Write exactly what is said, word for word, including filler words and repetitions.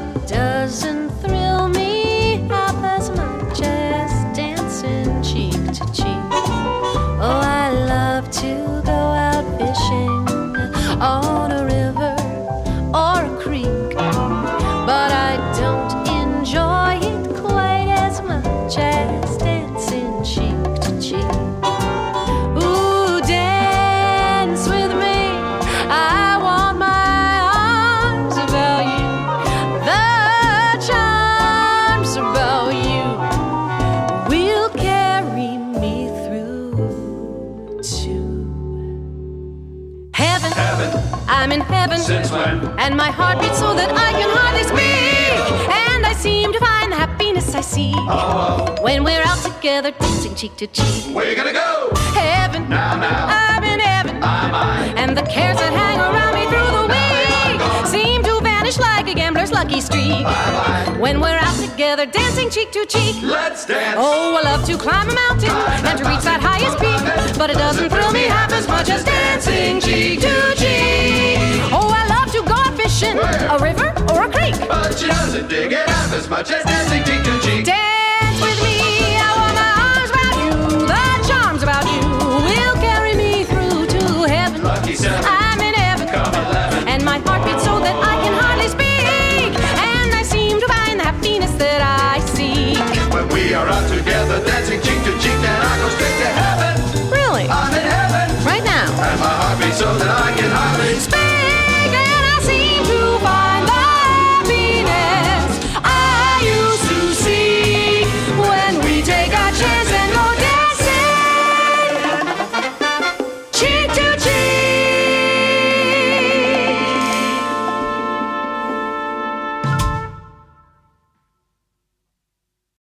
it doesn't thrill me half as much as dancing cheek to cheek. Oh, I love to go out fishing on a river or a creek, but I don't enjoy it quite as much as dancing cheek to cheek. Ooh, dance with me, I want my arms about you, the charms about you will carry me through to heaven. Heaven. I'm in heaven. Since when? And my heart beats so that I can hardly speak. And I seem to find the happiness I seek. Oh, When we're out together, dancing cheek to cheek. where you gonna go? Heaven. Now, now. I'm in heaven. My, my. And the cares that hang around me through the week seem to vanish like a gambler's lucky streak. Bye, bye. When we're out together, dancing cheek to cheek. Let's dance. Oh, I love to climb a mountain and to reach that highest peak, but it doesn't thrill me half as much as dancing cheek to cheek. Oh, I love to go out fishing, Where? a river or a creek. But she doesn't dig it half as much as dancing cheek to cheek. Dance with me, I want my arms about you, the charms about you will carry me through to heaven. Lucky seven. I'm in heaven. Come eleven. And my heart beats so that I can hardly speak, and I seem to find the happiness that I seek. When we are out together, dancing cheek to cheek, then I go straight to heaven. Really? I'm in heaven. Right now. And my heart beats so that I can hardly speak. Speak, and I seem to find the happiness I used to see when we take our chance and go dancing cheek to cheek.